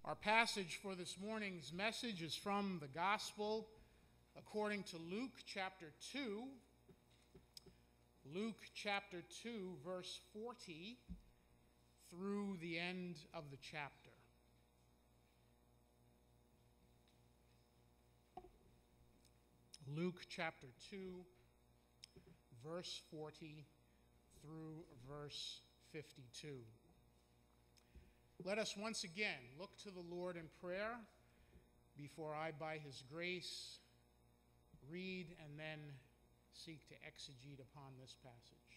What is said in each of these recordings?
Our passage for this morning's message is from the Gospel according to Luke chapter 2. Luke chapter 2, verse 40 through the end of the chapter. Luke chapter 2, verse 40 through verse 52. Let us once again look to the Lord in prayer before I, by his grace, read and then seek to exegete upon this passage.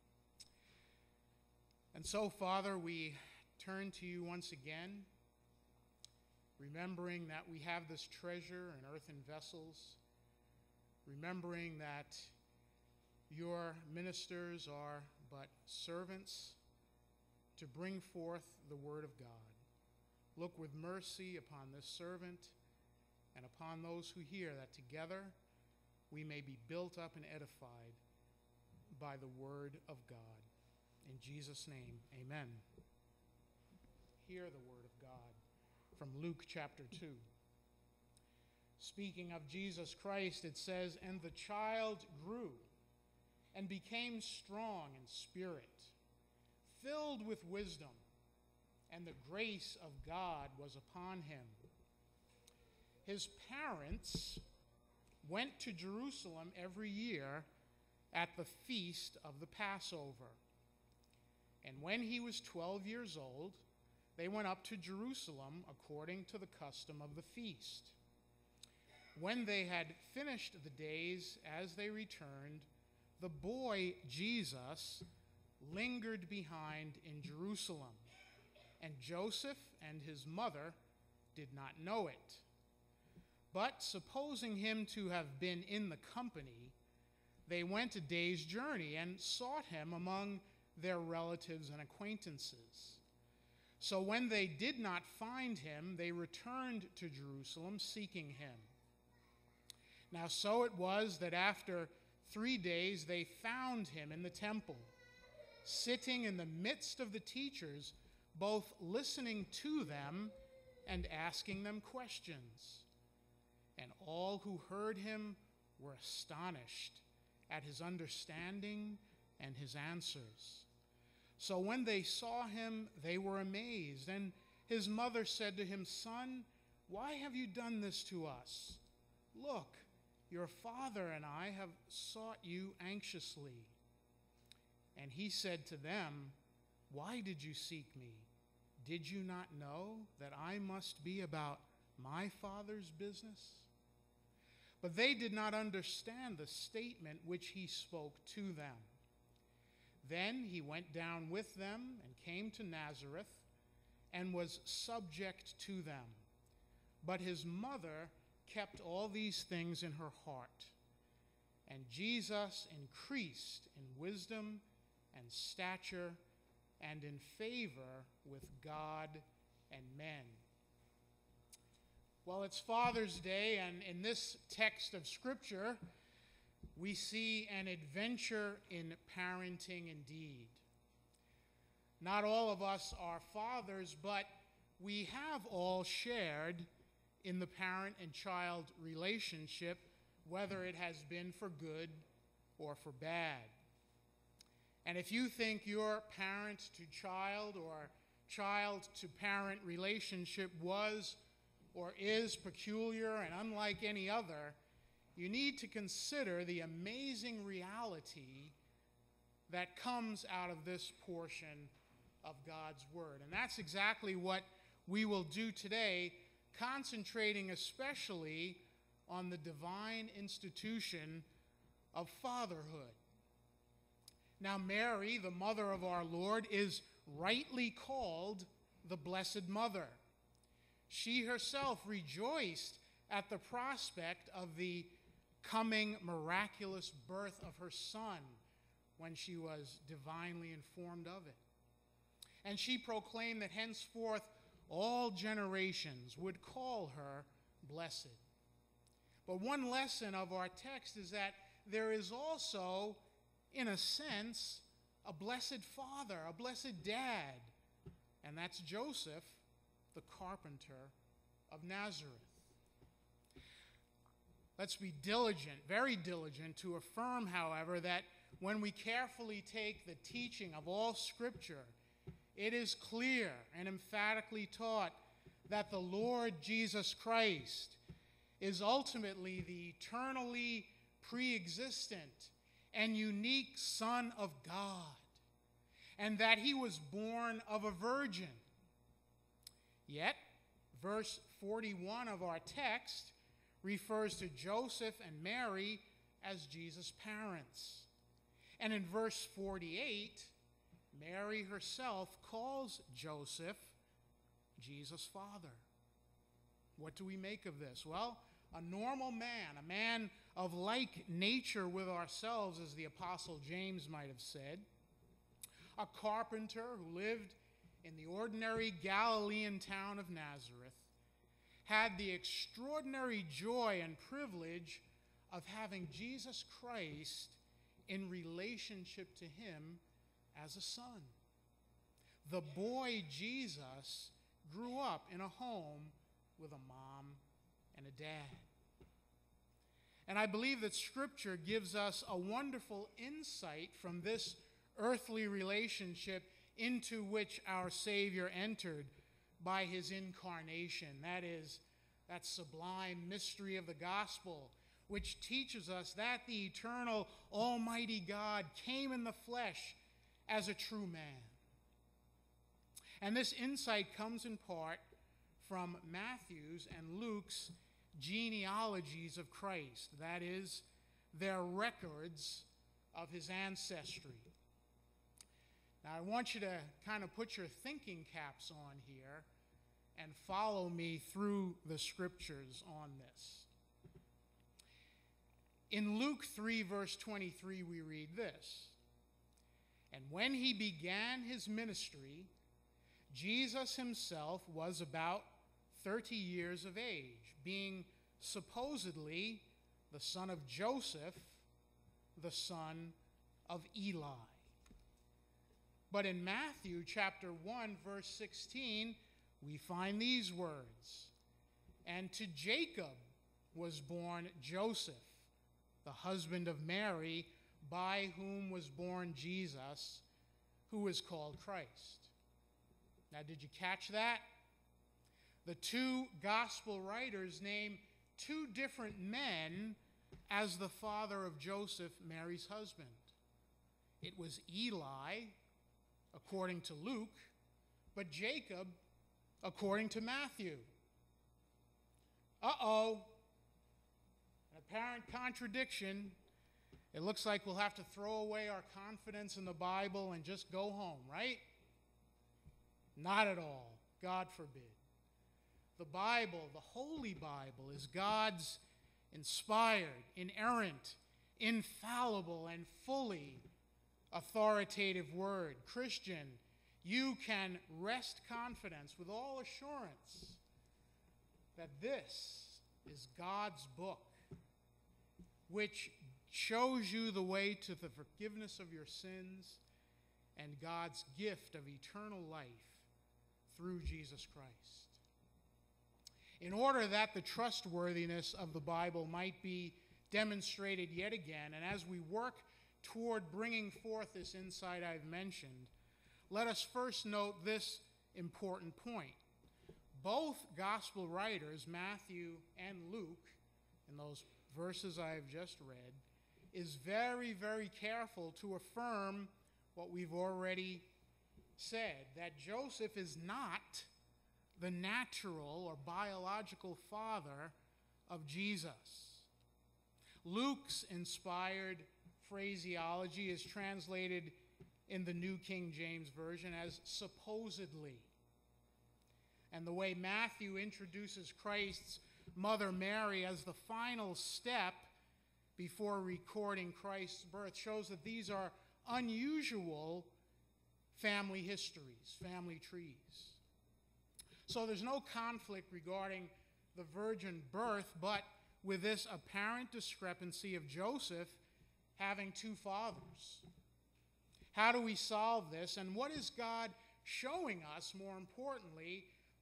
And so, Father, we turn to you once again, remembering that we have this treasure in earthen vessels, remembering that your ministers are but servants to bring forth the word of God. Look with mercy upon this servant and upon those who hear, that together we may be built up and edified by the word of God. In Jesus' name, amen. Hear the word of God from Luke chapter 2. Speaking of Jesus Christ, it says, "And the child grew and became strong in spirit, filled with wisdom, and the grace of God was upon him. His parents went to Jerusalem every year at the feast of the Passover. And when he was 12 years old, they went up to Jerusalem according to the custom of the feast. When they had finished the days as they returned, the boy Jesus lingered behind in Jerusalem, and Joseph and his mother did not know it. But supposing him to have been in the company, they went a day's journey and sought him among their relatives and acquaintances. So when they did not find him, they returned to Jerusalem seeking him. Now so it was that after 3 days they found him in the temple, sitting in the midst of the teachers, both listening to them and asking them questions. And all who heard him were astonished at his understanding and his answers. So when they saw him, they were amazed. And his mother said to him, 'Son, why have you done this to us? Look, your father and I have sought you anxiously.' And he said to them, 'Why did you seek me? Did you not know that I must be about my Father's business?' But they did not understand the statement which he spoke to them. Then he went down with them and came to Nazareth and was subject to them. But his mother kept all these things in her heart. And Jesus increased in wisdom and stature and in favor with God and men." Well, it's Father's Day, and in this text of Scripture, we see an adventure in parenting indeed. Not all of us are fathers, but we have all shared in the parent and child relationship, whether it has been for good or for bad. And if you think your parent to child or child to parent relationship was or is peculiar and unlike any other, you need to consider the amazing reality that comes out of this portion of God's Word. And that's exactly what we will do today, concentrating especially on the divine institution of fatherhood. Now, Mary, the mother of our Lord, is rightly called the Blessed Mother. She herself rejoiced at the prospect of the coming miraculous birth of her son when she was divinely informed of it. And she proclaimed that henceforth all generations would call her blessed. But one lesson of our text is that there is also, in a sense, a blessed father, a blessed dad, and that's Joseph, the carpenter of Nazareth. Let's be diligent, very diligent, to affirm, however, that when we carefully take the teaching of all Scripture, it is clear and emphatically taught that the Lord Jesus Christ is ultimately the eternally pre-existent and unique Son of God, and that he was born of a virgin. Yet, verse 41 of our text refers to Joseph and Mary as Jesus' parents. And in verse 48, Mary herself calls Joseph Jesus' father. What do we make of this? Well, a normal man, a man of like nature with ourselves, as the Apostle James might have said, a carpenter who lived in the ordinary Galilean town of Nazareth, had the extraordinary joy and privilege of having Jesus Christ in relationship to him as a son. The boy Jesus grew up in a home with a mom and a dad. And I believe that Scripture gives us a wonderful insight from this earthly relationship into which our Savior entered by his incarnation. That is, that sublime mystery of the gospel, which teaches us that the eternal Almighty God came in the flesh as a true man. And this insight comes in part from Matthew's and Luke's genealogies of Christ, that is, their records of his ancestry. Now, I want you to kind of put your thinking caps on here and follow me through the Scriptures on this. In Luke 3, verse 23, we read this: "And when he began his ministry, Jesus himself was about 30 years of age, being supposedly the son of Joseph, the son of Eli." But in Matthew chapter 1, verse 16, we find these words: "And to Jacob was born Joseph, the husband of Mary, by whom was born Jesus, who is called Christ." Now, did you catch that? The two gospel writers name two different men as the father of Joseph, Mary's husband. It was Eli, according to Luke, but Jacob, according to Matthew. Uh-oh. An apparent contradiction. It looks like we'll have to throw away our confidence in the Bible and just go home, right? Not at all. God forbid. The Bible, the Holy Bible, is God's inspired, inerrant, infallible, and fully authoritative word. Christian, you can rest confidence with all assurance that this is God's book, which shows you the way to the forgiveness of your sins and God's gift of eternal life through Jesus Christ. In order that the trustworthiness of the Bible might be demonstrated yet again, and as we work toward bringing forth this insight I've mentioned, let us first note this important point. Both gospel writers, Matthew and Luke, in those verses I have just read, is very, very careful to affirm what we've already said, that Joseph is not the natural or biological father of Jesus. Luke's inspired phraseology is translated in the New King James Version as supposedly. And the way Matthew introduces Christ's mother Mary as the final step before recording Christ's birth shows that these are unusual family histories, family trees. So there's no conflict regarding the virgin birth, but with this apparent discrepancy of Joseph having two fathers. How do we solve this? And what is God showing us, more importantly,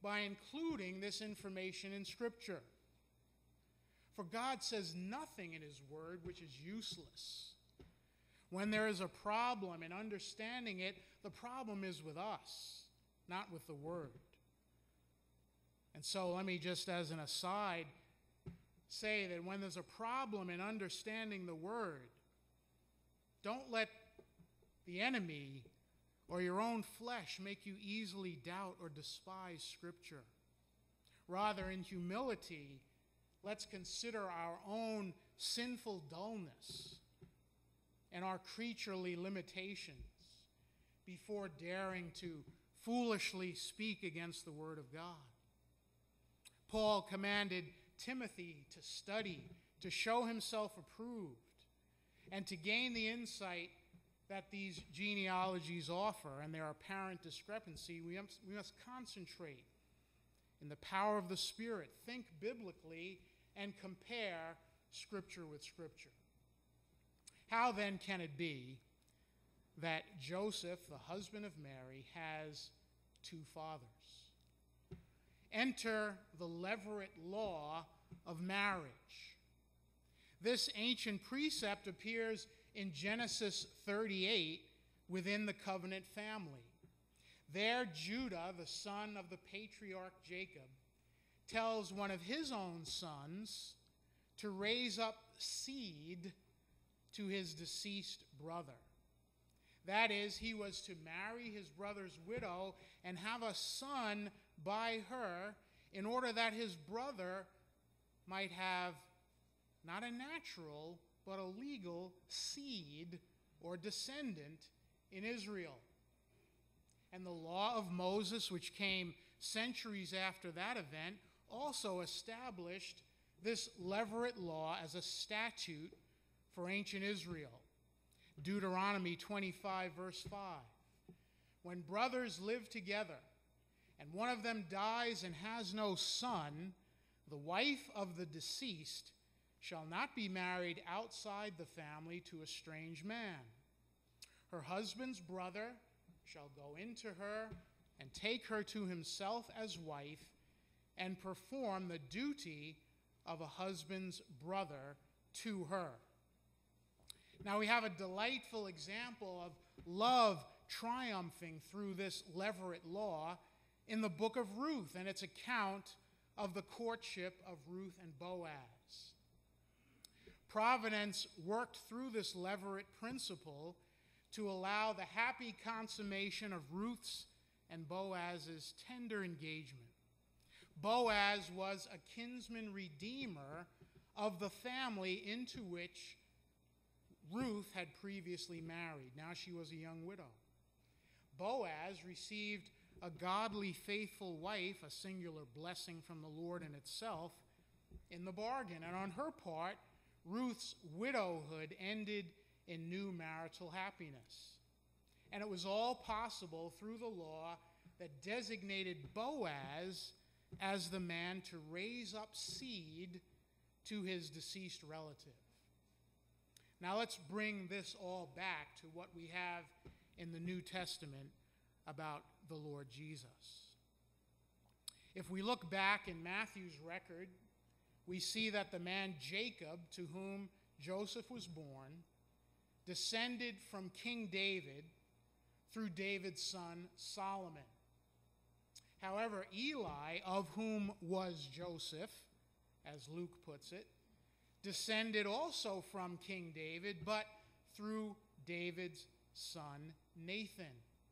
by including this information in Scripture. For God says nothing in His Word which is useless. When there is a problem in understanding it, the problem is with us, not with the Word. And so let me just as an aside say that when there's a problem in understanding the Word, don't let the enemy or your own flesh make you easily doubt or despise Scripture. Rather, in humility, let's consider our own sinful dullness and our creaturely limitations before daring to foolishly speak against the Word of God. Paul commanded Timothy to study, to show himself approved, and to gain the insight that these genealogies offer and their apparent discrepancy. We must concentrate in the power of the Spirit, think biblically, and compare Scripture with Scripture. How then can it be that Joseph, the husband of Mary, has two fathers? Enter the levirate law of marriage. This ancient precept appears in Genesis 38 within the covenant family. There, Judah, the son of the patriarch Jacob, tells one of his own sons to raise up seed to his deceased brother. That is, he was to marry his brother's widow and have a son by her in order that his brother might have not a natural but a legal seed or descendant in Israel. And the law of Moses, which came centuries after that event, also established this levirate law as a statute for ancient Israel. Deuteronomy 25, verse 5. When brothers live together and one of them dies and has no son, the wife of the deceased shall not be married outside the family to a strange man. Her husband's brother shall go into her and take her to himself as wife and perform the duty of a husband's brother to her. Now we have a delightful example of love triumphing through this levirate law in the book of Ruth and its account of the courtship of Ruth and Boaz. Providence worked through this levirate principle to allow the happy consummation of Ruth's and Boaz's tender engagement. Boaz was a kinsman redeemer of the family into which Ruth had previously married. Now she was a young widow. Boaz received a godly, faithful wife, a singular blessing from the Lord in itself, in the bargain. And on her part, Ruth's widowhood ended in new marital happiness. And it was all possible through the law that designated Boaz as the man to raise up seed to his deceased relative. Now let's bring this all back to what we have in the New Testament about the Lord Jesus. If we look back in Matthew's record, we see that the man Jacob, to whom Joseph was born, descended from King David through David's son Solomon. However, Eli, of whom was Joseph, as Luke puts it, descended also from King David, but through David's son Nathan.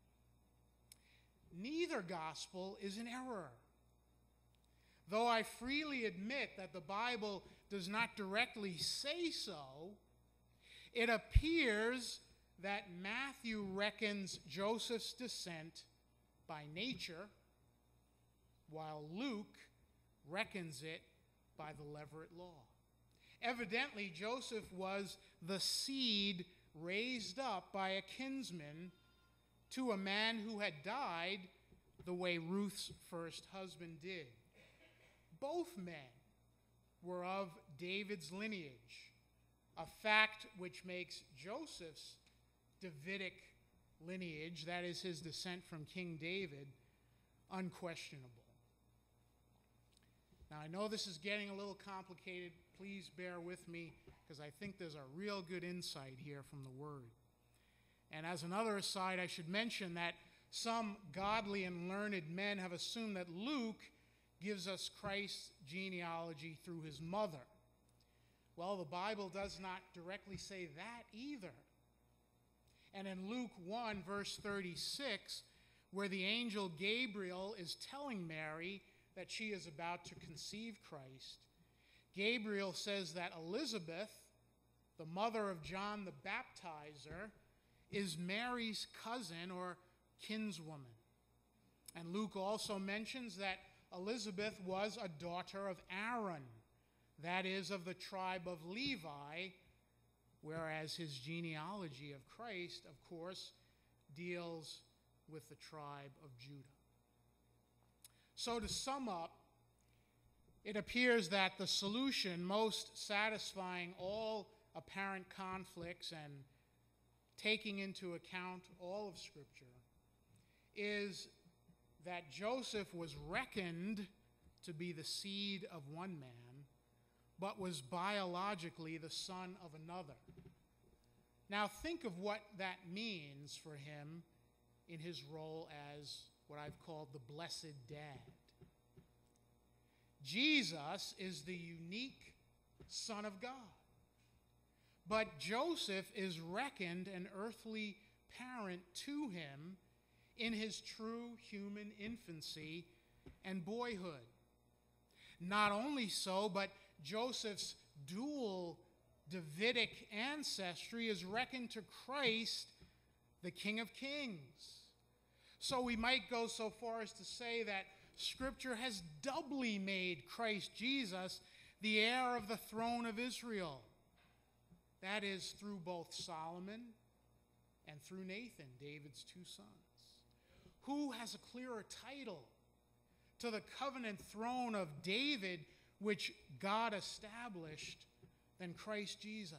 Neither gospel is in error. Though I freely admit that the Bible does not directly say so, it appears that Matthew reckons Joseph's descent by nature, while Luke reckons it by the levirate law. Evidently, Joseph was the seed raised up by a kinsman to a man who had died the way Ruth's first husband did. Both men were of David's lineage, a fact which makes Joseph's Davidic lineage, that is his descent from King David, unquestionable. Now, I know this is getting a little complicated. Please bear with me, because I think there's a real good insight here from the Word. And as another aside, I should mention that some godly and learned men have assumed that Luke gives us Christ's genealogy through his mother. Well, the Bible does not directly say that either. And in Luke 1, verse 36, where the angel Gabriel is telling Mary that she is about to conceive Christ, Gabriel says that Elizabeth, the mother of John the Baptizer, is Mary's cousin or kinswoman. And Luke also mentions that Elizabeth was a daughter of Aaron, that is, of the tribe of Levi, whereas his genealogy of Christ, of course, deals with the tribe of Judah. So to sum up, it appears that the solution most satisfying all apparent conflicts and taking into account all of Scripture is that Joseph was reckoned to be the seed of one man, but was biologically the son of another. Now think of what that means for him in his role as what I've called the blessed dad. Jesus is the unique Son of God, but Joseph is reckoned an earthly parent to him in his true human infancy and boyhood. Not only so, but Joseph's dual Davidic ancestry is reckoned to Christ, the King of Kings. So we might go so far as to say that Scripture has doubly made Christ Jesus the heir of the throne of Israel. That is, through both Solomon and through Nathan, David's two sons. Who has a clearer title to the covenant throne of David, which God established, than Christ Jesus?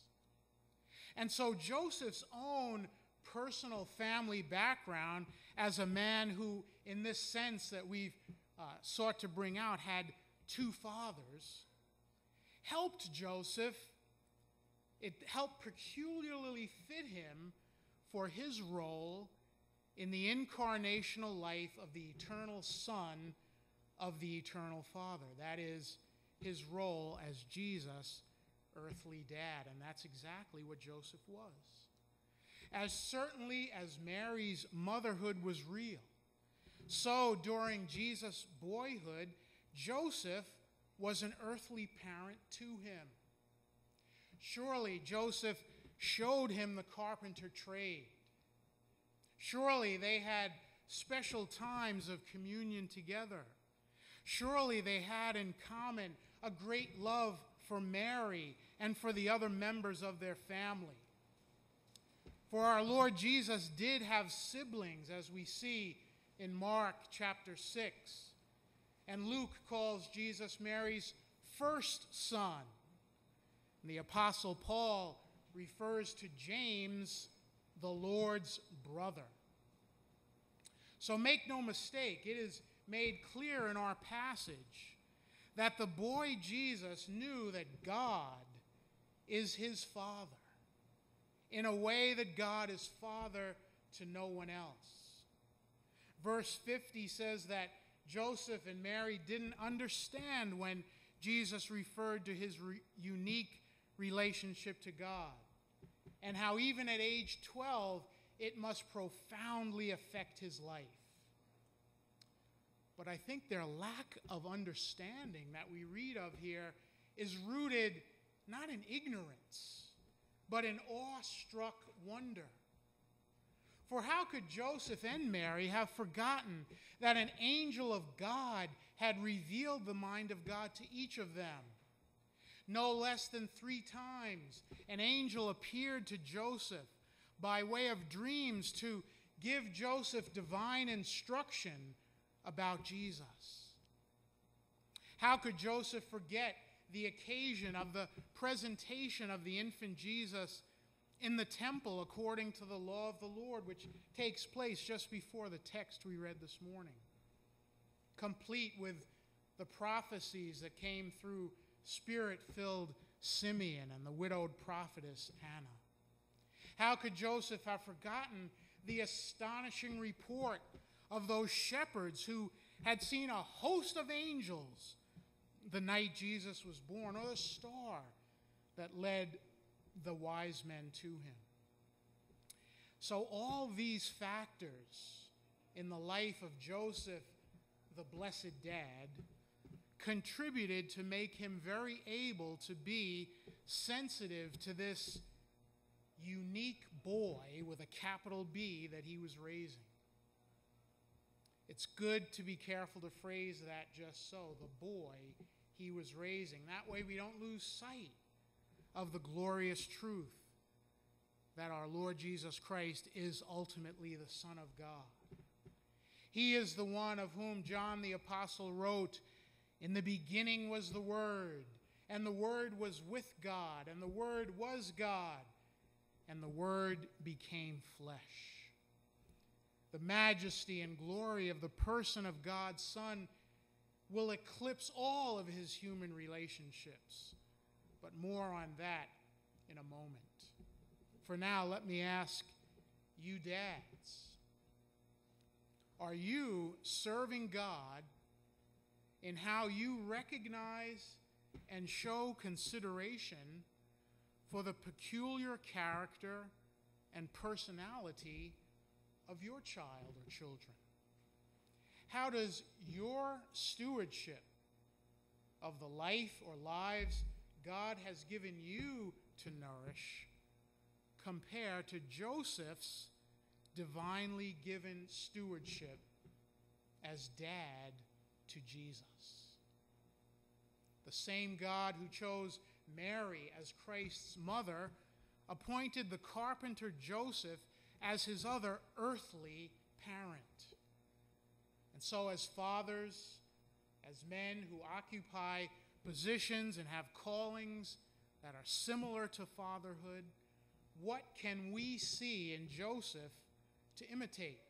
And so Joseph's own personal family background as a man who, in this sense that we've sought to bring out, had two fathers, helped Joseph. It helped peculiarly fit him for his role in the incarnational life of the eternal Son of the eternal Father. That is, his role as Jesus' earthly dad. And that's exactly what Joseph was. As certainly as Mary's motherhood was real, so during Jesus' boyhood, Joseph was an earthly parent to him. Surely Joseph showed him the carpenter trade. Surely they had special times of communion together. Surely they had in common a great love for Mary and for the other members of their family. For our Lord Jesus did have siblings, as we see in Mark chapter 6. And Luke calls Jesus Mary's first son. And the Apostle Paul refers to James, the Lord's brother. So make no mistake, it is made clear in our passage that the boy Jesus knew that God is his father, in a way that God is father to no one else. Verse 50 says that Joseph and Mary didn't understand when Jesus referred to his unique relationship to God, and how even at age 12, it must profoundly affect his life. But I think their lack of understanding that we read of here is rooted not in ignorance, but in awestruck wonder. For how could Joseph and Mary have forgotten that an angel of God had revealed the mind of God to each of them? No less than 3 times, an angel appeared to Joseph by way of dreams to give Joseph divine instruction about Jesus. How could Joseph forget the occasion of the presentation of the infant Jesus in the temple according to the law of the Lord, which takes place just before the text we read this morning, complete with the prophecies that came through Spirit-filled Simeon and the widowed prophetess Anna? How could Joseph have forgotten the astonishing report of those shepherds who had seen a host of angels the night Jesus was born, or the star that led the wise men to him? So all these factors in the life of Joseph, the blessed dad, contributed to make him very able to be sensitive to this unique boy with a capital B that he was raising. It's good to be careful to phrase that just so, the boy he was raising. That way we don't lose sight of the glorious truth that our Lord Jesus Christ is ultimately the Son of God. He is the one of whom John the Apostle wrote, "In the beginning was the Word, and the Word was with God, and the Word was God, and the Word became flesh." The majesty and glory of the person of God's Son will eclipse all of his human relationships, but more on that in a moment. For now, let me ask you dads, are you serving God in how you recognize and show consideration for the peculiar character and personality of your child or children? How does your stewardship of the life or lives God has given you to nourish compare to Joseph's divinely given stewardship as dad to Jesus? The same God who chose Mary as Christ's mother appointed the carpenter Joseph as his other earthly parent. And so as fathers, as men who occupy positions and have callings that are similar to fatherhood, what can we see in Joseph to imitate?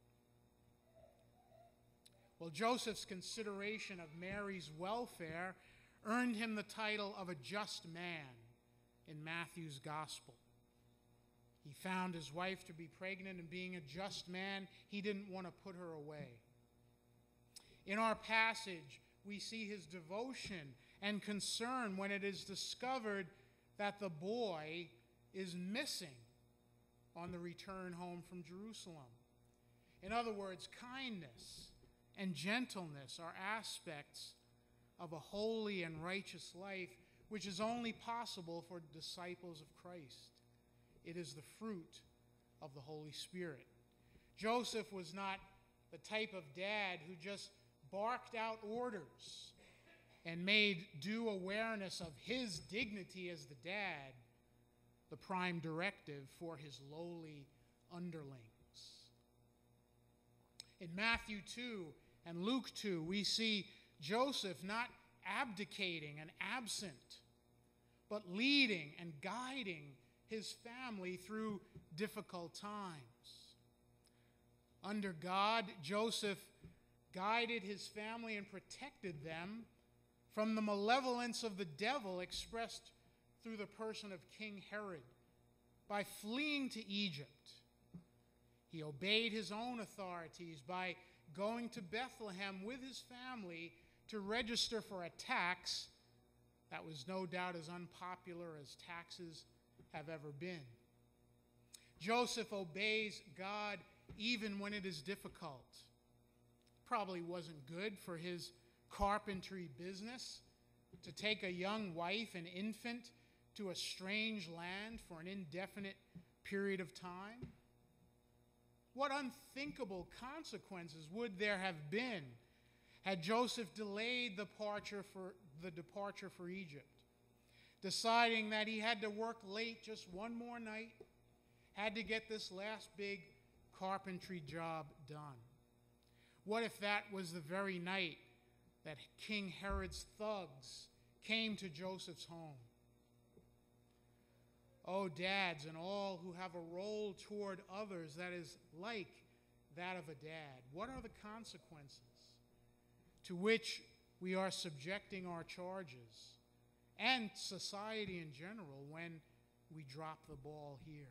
Well, Joseph's consideration of Mary's welfare earned him the title of a just man in Matthew's gospel. He found his wife to be pregnant, and being a just man, he didn't want to put her away. In our passage, we see his devotion and concern when it is discovered that the boy is missing on the return home from Jerusalem. In other words, kindness and gentleness are aspects of a holy and righteous life, which is only possible for disciples of Christ. It is the fruit of the Holy Spirit. Joseph was not the type of dad who just barked out orders and made due awareness of his dignity as the dad the prime directive for his lowly underlings. In Matthew 2 and Luke 2, we see Joseph not abdicating and absent, but leading and guiding his family through difficult times. Under God, Joseph guided his family and protected them from the malevolence of the devil expressed through the person of King Herod by fleeing to Egypt. He obeyed his own authorities by going to Bethlehem with his family to register for a tax that was no doubt as unpopular as taxes have ever been. Joseph obeys God even when it is difficult. Probably wasn't good for his carpentry business to take a young wife and infant to a strange land for an indefinite period of time. What unthinkable consequences would there have been had Joseph delayed the departure for Egypt, deciding that he had to work late just one more night, had to get this last big carpentry job done? What if that was the very night that King Herod's thugs came to Joseph's home? Oh, dads and all who have a role toward others that is like that of a dad, what are the consequences to which we are subjecting our charges and society in general when we drop the ball here.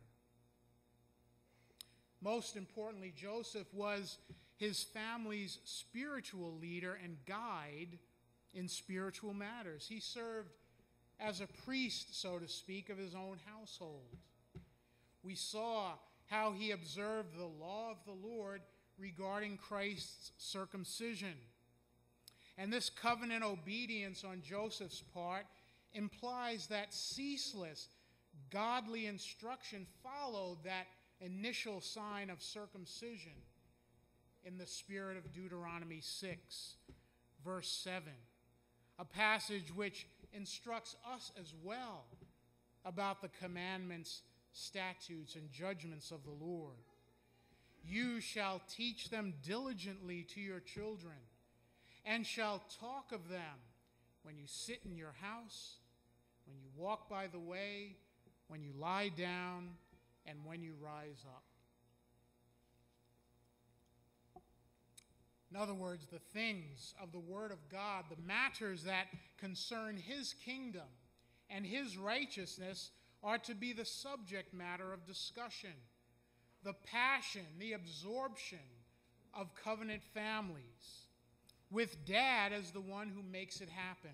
Most importantly, Joseph was his family's spiritual leader and guide in spiritual matters. He served as a priest, so to speak, of his own household. We saw how he observed the law of the Lord regarding Christ's circumcision. And this covenant obedience on Joseph's part implies that ceaseless, godly instruction followed that initial sign of circumcision in the spirit of Deuteronomy 6, verse 7, a passage which instructs us as well about the commandments, statutes, and judgments of the Lord. You shall teach them diligently to your children, and shall talk of them when you sit in your house, when you walk by the way, when you lie down, and when you rise up. In other words, the things of the Word of God, the matters that concern His kingdom and His righteousness, are to be the subject matter of discussion, the passion, the absorption of covenant families, with Dad as the one who makes it happen.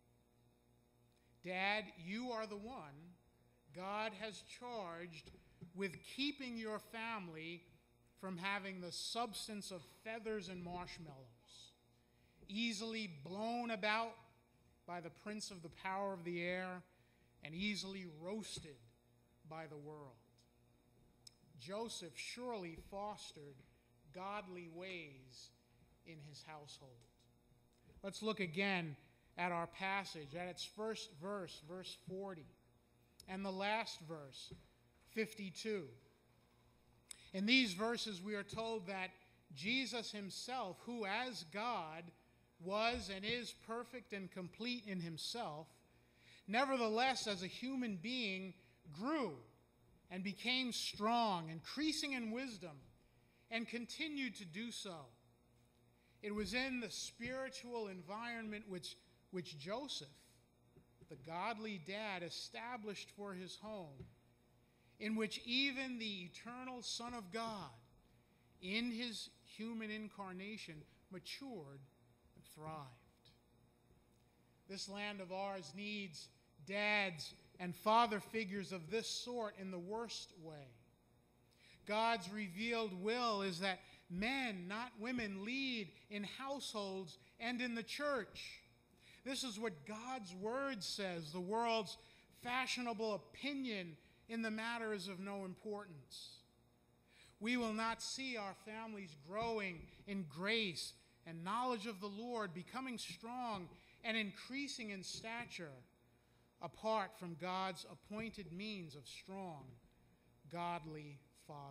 Dad, you are the one God has charged with keeping your family from having the substance of feathers and marshmallows, easily blown about by the prince of the power of the air and easily roasted by the world. Joseph surely fostered godly ways in his household. Let's look again at our passage, at its first verse, verse 40, and the last verse, 52. In these verses, we are told that Jesus himself, who as God was and is perfect and complete in himself, nevertheless, as a human being, grew and became strong, increasing in wisdom, and continued to do so. It was in the spiritual environment which Joseph, the godly dad, established for his home, in which even the eternal Son of God, in his human incarnation, matured and thrived. This land of ours needs dads and father figures of this sort in the worst way. God's revealed will is that men, not women, lead in households and in the church. This is what God's word says. The world's fashionable opinion in the matter is of no importance. We will not see our families growing in grace and knowledge of the Lord, becoming strong and increasing in stature, apart from God's appointed means of strong, godly fathers.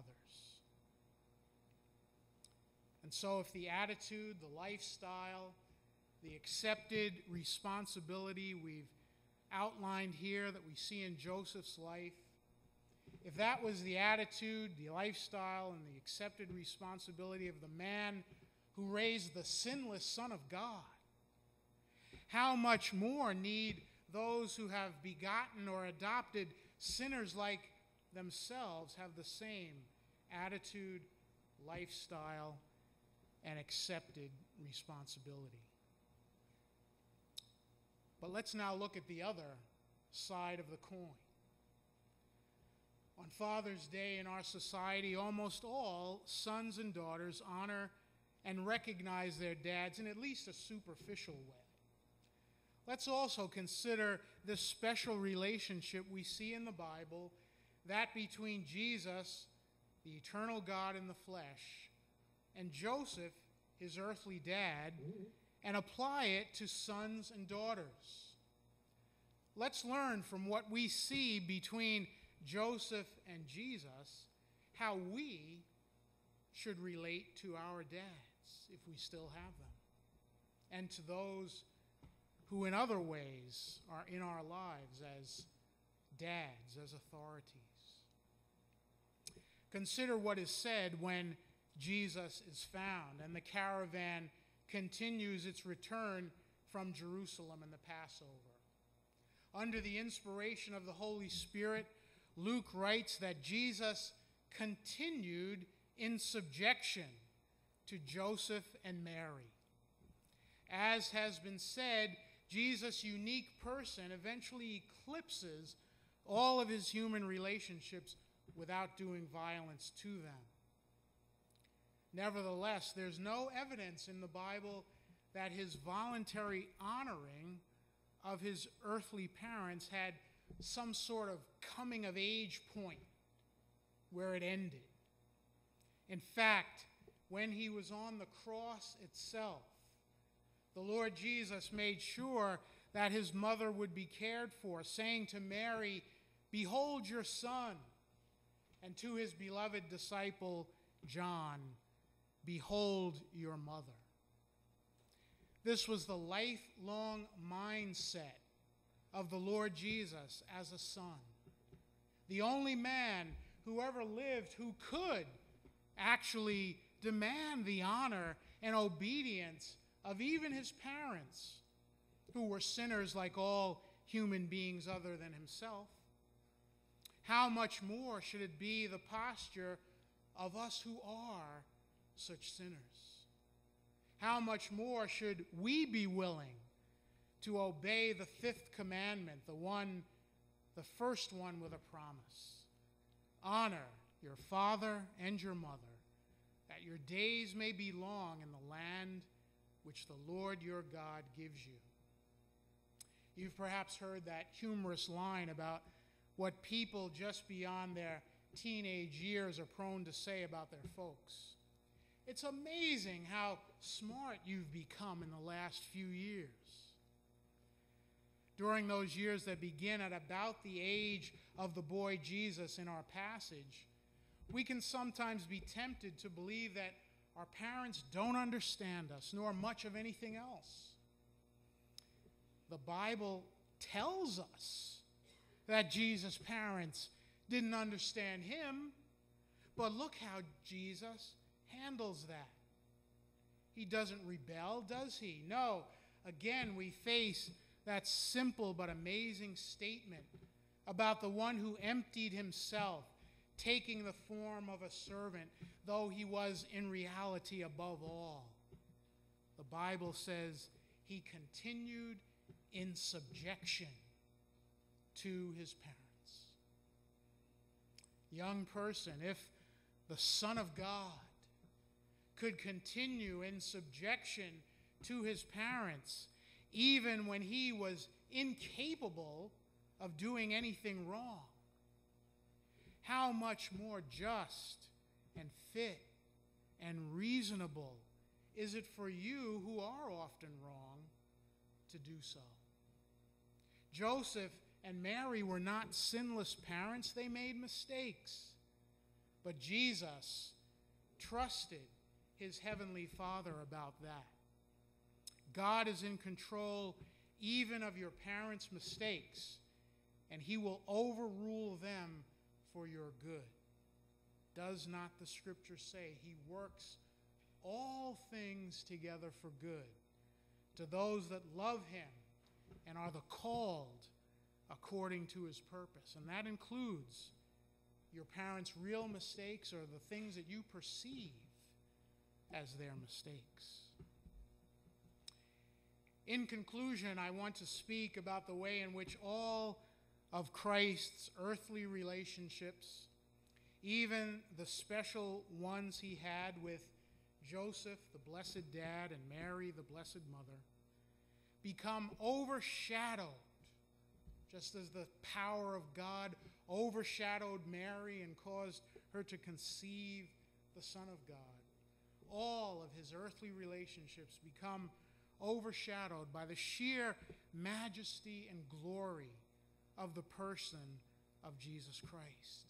And so if the attitude, the lifestyle, the accepted responsibility we've outlined here that we see in Joseph's life, if that was the attitude, the lifestyle, and the accepted responsibility of the man who raised the sinless Son of God, how much more need those who have begotten or adopted sinners like themselves have the same attitude, lifestyle, and accepted responsibility. But let's now look at the other side of the coin. On Father's Day in our society, almost all sons and daughters honor and recognize their dads in at least a superficial way. Let's also consider this special relationship we see in the Bible, that between Jesus, the eternal God in the flesh, and Joseph, his earthly dad, and apply it to sons and daughters. Let's learn from what we see between Joseph and Jesus how we should relate to our dads, if we still have them, and to those who in other ways are in our lives as dads, as authorities. Consider what is said when Jesus is found and the caravan continues its return from Jerusalem in the Passover. Under the inspiration of the Holy Spirit, Luke writes that Jesus continued in subjection to Joseph and Mary. As has been said, Jesus' unique person eventually eclipses all of his human relationships without doing violence to them. Nevertheless, there's no evidence in the Bible that his voluntary honoring of his earthly parents had some sort of coming-of-age point where it ended. In fact, when he was on the cross itself, the Lord Jesus made sure that his mother would be cared for, saying to Mary, "Behold your son," and to his beloved disciple John, "Behold your mother." This was the lifelong mindset of the Lord Jesus as a son, the only man who ever lived who could actually demand the honor and obedience of even his parents, who were sinners like all human beings other than himself. How much more should it be the posture of us who are such sinners? How much more should we be willing to obey the fifth commandment, the first one with a promise? Honor your father and your mother, that your days may be long in the land which the Lord your God gives you. You've perhaps heard that humorous line about what people just beyond their teenage years are prone to say about their folks. It's amazing how smart you've become in the last few years. During those years that begin at about the age of the boy Jesus in our passage, we can sometimes be tempted to believe that our parents don't understand us, nor much of anything else. The Bible tells us that Jesus' parents didn't understand him, but look how Jesus handles that. He doesn't rebel, does he? No. Again, we face that simple but amazing statement about the one who emptied himself, taking the form of a servant, though he was in reality above all. The Bible says he continued in subjection to his parents. Young person, if the Son of God could continue in subjection to his parents, even when he was incapable of doing anything wrong, how much more just and fit and reasonable is it for you who are often wrong to do so? Joseph and Mary were not sinless parents. They made mistakes. But Jesus trusted his heavenly Father about that. God is in control even of your parents' mistakes, and he will overrule them for your good. Does not the Scripture say he works all things together for good to those that love him and are the called according to his purpose? And that includes your parents' real mistakes or the things that you perceive as their mistakes. In conclusion, I want to speak about the way in which all of Christ's earthly relationships, even the special ones he had with Joseph, the blessed dad, and Mary, the blessed mother, become overshadowed, just as the power of God overshadowed Mary and caused her to conceive the Son of God. All of his earthly relationships become overshadowed by the sheer majesty and glory of the person of Jesus Christ.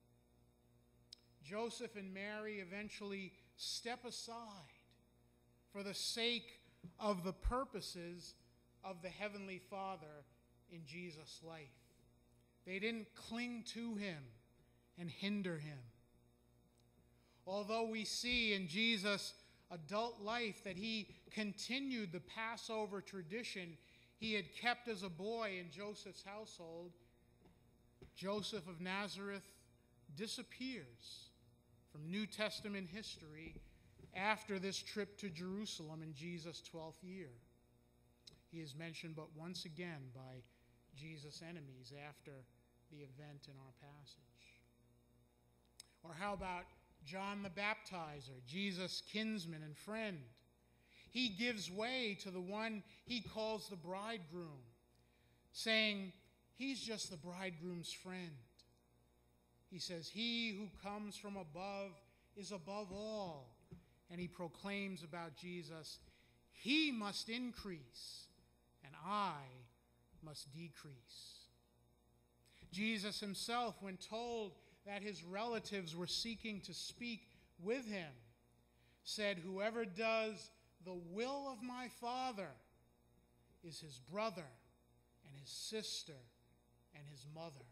Joseph and Mary eventually step aside for the sake of the purposes of the Heavenly Father in Jesus' life. They didn't cling to him and hinder him. Although we see in Jesus adult life that he continued the Passover tradition he had kept as a boy in Joseph's household, Joseph of Nazareth disappears from New Testament history after this trip to Jerusalem in Jesus' 12th year. He is mentioned but once again by Jesus' enemies after the event in our passage. Or how about John the Baptizer, Jesus' kinsman and friend? He gives way to the one he calls the bridegroom, saying he's just the bridegroom's friend. He says, "He who comes from above is above all." And he proclaims about Jesus, "He must increase, and I must decrease." Jesus himself, when told that his relatives were seeking to speak with him, said, "Whoever does the will of my Father is his brother and his sister and his mother."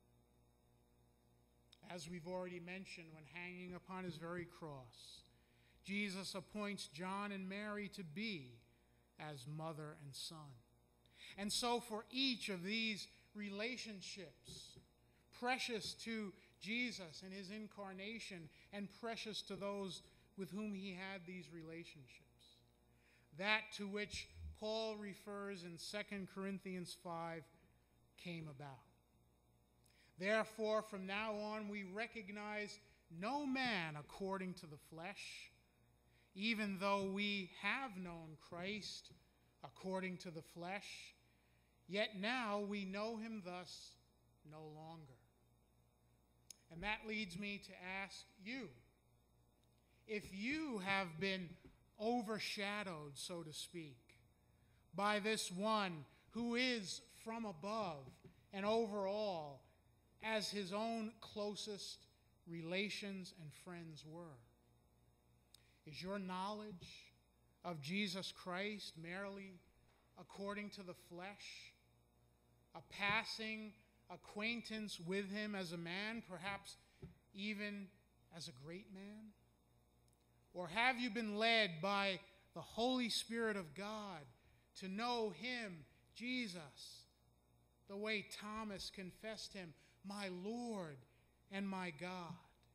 As we've already mentioned, when hanging upon his very cross, Jesus appoints John and Mary to be as mother and son. And so for each of these relationships, precious to Jesus and his incarnation, and precious to those with whom he had these relationships, that to which Paul refers in 2 Corinthians 5 came about. Therefore, from now on, we recognize no man according to the flesh, even though we have known Christ according to the flesh, yet now we know him thus no longer. And that leads me to ask you, if you have been overshadowed, so to speak, by this one who is from above and over all, as his own closest relations and friends were. Is your knowledge of Jesus Christ merely according to the flesh, a passing acquaintance with him as a man, perhaps even as a great man? Or have you been led by the Holy Spirit of God to know him, Jesus, the way Thomas confessed him, "My Lord and my God"?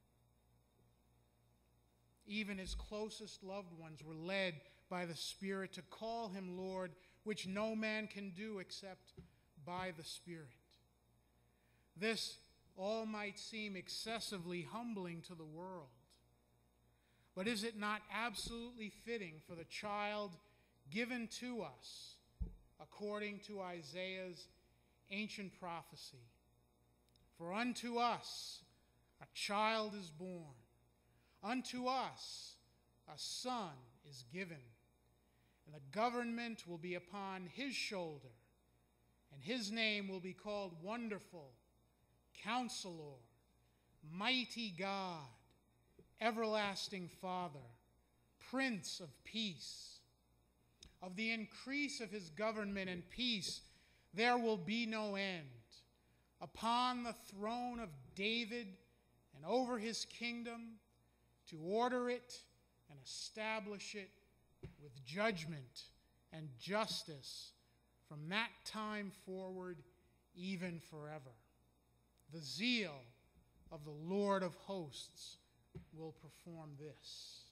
Even his closest loved ones were led by the Spirit to call him Lord, which no man can do except by the Spirit. This all might seem excessively humbling to the world, but is it not absolutely fitting for the child given to us according to Isaiah's ancient prophecy? "For unto us a child is born, unto us a son is given, and the government will be upon his shoulder, and his name will be called Wonderful, Counselor, Mighty God, Everlasting Father, Prince of Peace. Of the increase of his government and peace there will be no end, upon the throne of David and over his kingdom, to order it and establish it with judgment and justice from that time forward, even forever. The zeal of the Lord of hosts will perform this."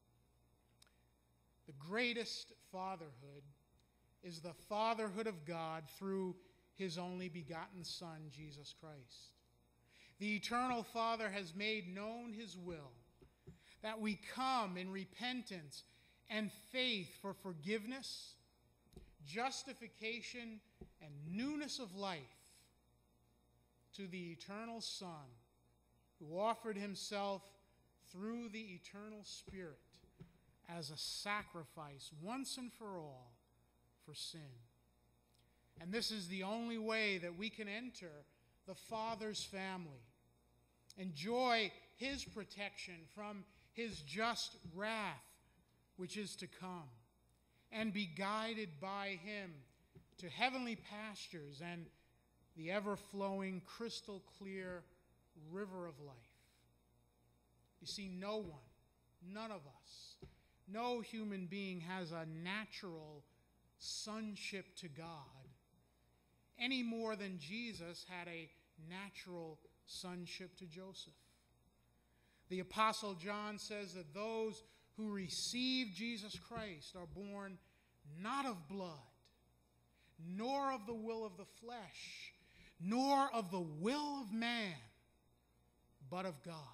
The greatest fatherhood is the fatherhood of God through his only begotten Son, Jesus Christ. The eternal Father has made known his will, that we come in repentance and faith for forgiveness, justification, and newness of life to the eternal Son, who offered himself through the eternal Spirit as a sacrifice once and for all for sin. And this is the only way that we can enter the Father's family, enjoy his protection from his just wrath, which is to come, and be guided by him to heavenly pastures and the ever-flowing, crystal-clear river of life. You see, no one, none of us, No human being has a natural sonship to God any more than Jesus had a natural sonship to Joseph. The Apostle John says that those who receive Jesus Christ are born not of blood, nor of the will of the flesh, nor of the will of man, but of God.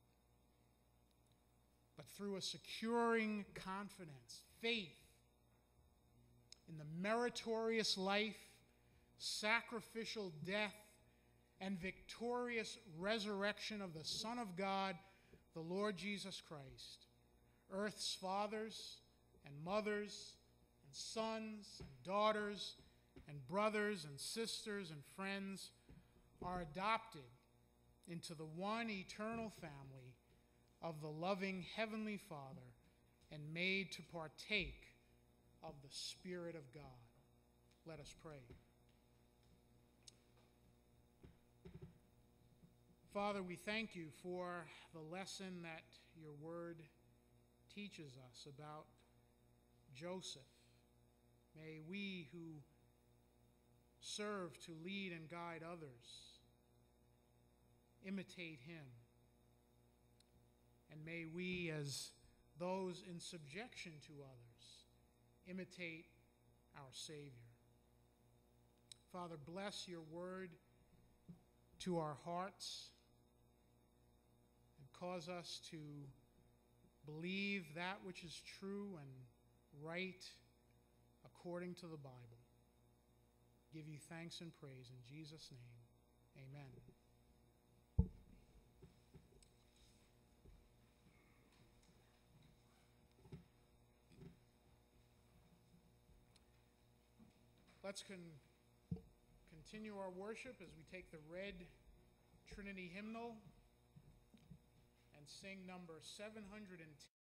But through a securing confidence, faith in the meritorious life, sacrificial death, and victorious resurrection of the Son of God, the Lord Jesus Christ, earth's fathers and mothers and sons and daughters and brothers and sisters and friends are adopted into the one eternal family of the loving Heavenly Father and made to partake of the Spirit of God. Let us pray. Father, we thank you for the lesson that your word teaches us about Joseph. May we who serve to lead and guide others imitate him. And may we, as those in subjection to others, imitate our Savior. Father, bless your word to our hearts and cause us to believe that which is true and right according to the Bible. Give you thanks and praise in Jesus' name. Amen. Let's continue our worship as we take the red Trinity hymnal and sing number 710.